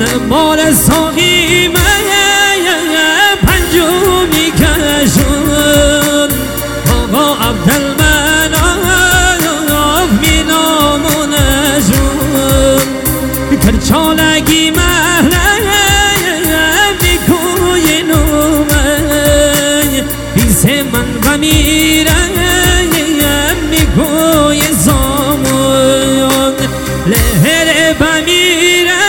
مال ساقی من پنجمی کشون آقا عبدالمناف می نامونشون کرچالگی محلم میکوی نومن بیز من بمیرم میکوی زامون لهر بمیرم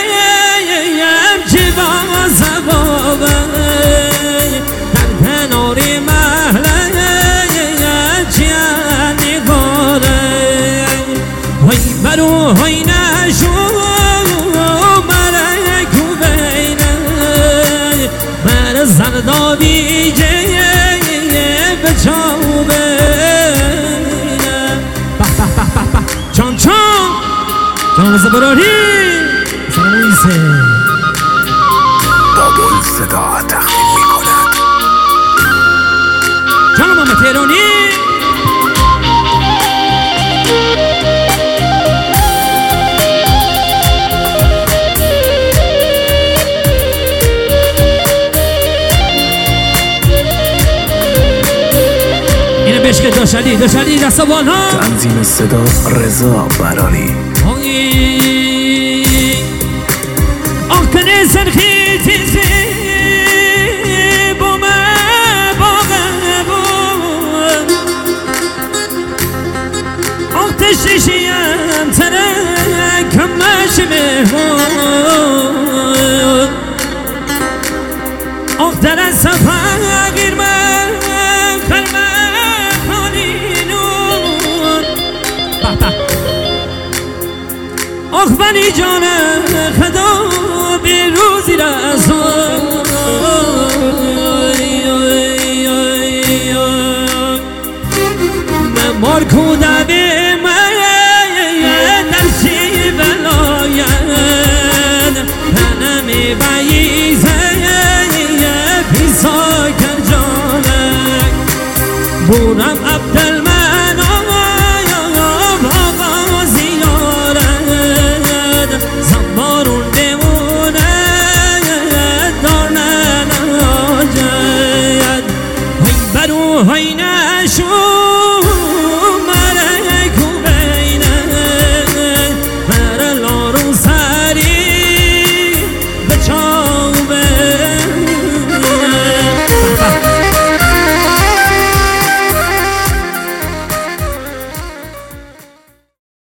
های نشو مرکو بینه مر زردابی جه بچاو بینه به به به به به چان چان جان زبراری سرمویسه بابل صدا تقدیم می کند جان محمد تهرانی عشق داشلی دست بالا تنظیم صدا رضا براری آخ کنه سرخی تیزی بومه باغه بود آخ تشتشیم ترکم مشمه بود آخ در سفر من خلمه آخ بنی جانم خدا به روزی رسول مار کوده به من در چی بلاید تنمی بیزه پیسا کر جانم بورم